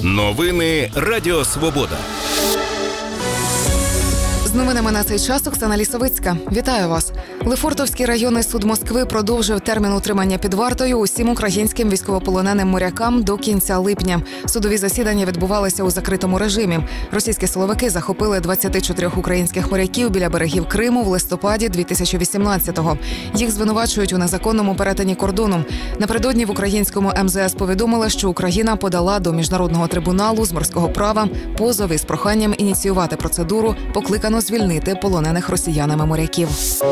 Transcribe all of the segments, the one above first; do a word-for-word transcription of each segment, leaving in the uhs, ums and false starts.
Новини Радіо Свобода. З новинами на цей час Оксана Лісовицька. Вітаю вас. Лефортовський районний суд Москви продовжив термін утримання під вартою усім українським військовополоненим морякам до кінця липня. Судові засідання відбувалися у закритому режимі. Російські силовики захопили двадцять чотири українських моряків біля берегів Криму в листопаді дві тисячі вісімнадцятого. Їх звинувачують у незаконному перетині кордону. Напередодні в українському ем зе ес повідомили, що Україна подала до Міжнародного трибуналу з морського права позов із проханням ініціювати процедуру, покликану звільнити полонених росіянами моряків.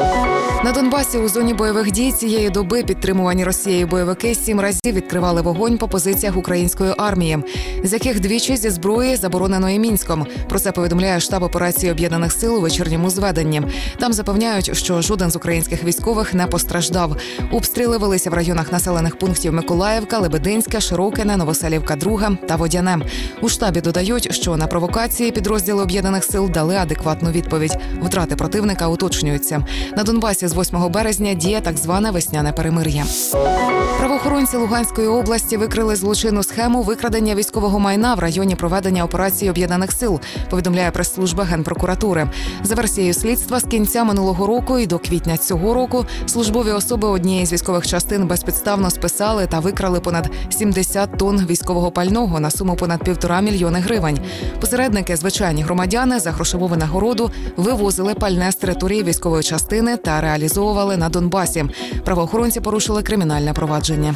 На Донбасі у зоні бойових дій цієї доби підтримувані Росією бойовики сім разів відкривали вогонь по позиціях української армії, з яких двічі зі зброї, забороненої Мінськом. Про це повідомляє штаб операції Об'єднаних сил у вечірньому зведенні. Там запевняють, що жоден з українських військових не постраждав. Обстріли велися в районах населених пунктів Миколаївка, Лебединська, Широкине, Новоселівка друга та Водяне. У штабі додають, що на провокації підрозділи Об'єднаних сил дали адекватну відповідь. Втрати противника уточнюються. На Донбасі з восьмого березня діє так зване весняне перемир'я. Правоохоронці Луганської області викрили злочинну схему викрадення військового майна в районі проведення операції Об'єднаних сил, повідомляє прес-служба Генпрокуратури. За версією слідства, з кінця минулого року і до квітня цього року службові особи однієї з військових частин безпідставно списали та викрали понад сімдесят тонн військового пального на суму понад півтора мільйони гривень. Посередники, звичайні громадяни, за грошову винагороду вивозили пальне з території військової частини та реалізовували на Донбасі. Правоохоронці порушили кримінальне провадження.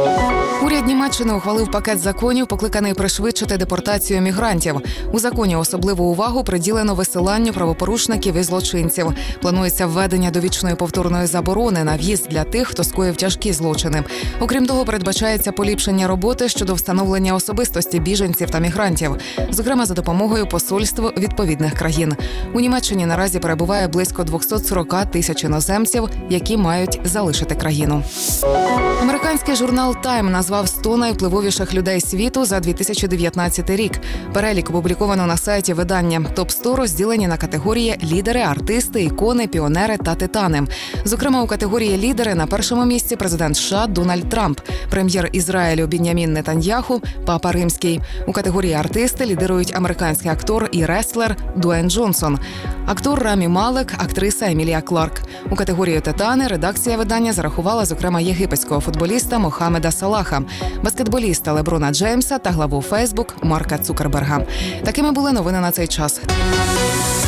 Уряд Німеччини ухвалив пакет законів, покликаний пришвидшити депортацію мігрантів. У законі особливу увагу приділено висиланню правопорушників і злочинців. Планується введення довічної повторної заборони на в'їзд для тих, хто скоїв тяжкі злочини. Окрім того, передбачається поліпшення роботи щодо встановлення особистості біженців та мігрантів, зокрема за допомогою посольств відповідних країн. У Німеччині наразі перебуває близько двісті сорок тисяч іноземців, які мають залишити країну. Американський журнал «Тайм» назвав сто найвпливовіших людей світу за дві тисячі дев'ятнадцятий рік. Перелік опубліковано на сайті видання. топ сто розділені на категорії «Лідери», «Артисти», «Ікони», «Піонери» та «Титани». Зокрема, у категорії «Лідери» на першому місці президент США Дональд Трамп, прем'єр Ізраїлю Бін'ямін Нетаньяху, Папа Римський. У категорії «Артисти» лідирують американський актор і реслер Дуейн Джонсон, актор Рамі Малек, актриса Емілія Кларк. У категорію «Титани» редакція видання зарахувала, зокрема, єгипетського футболіста Мохаммеда Салаха, баскетболіста Леброна Джеймса та главу Фейсбук Марка Цукерберга. Такими були новини на цей час.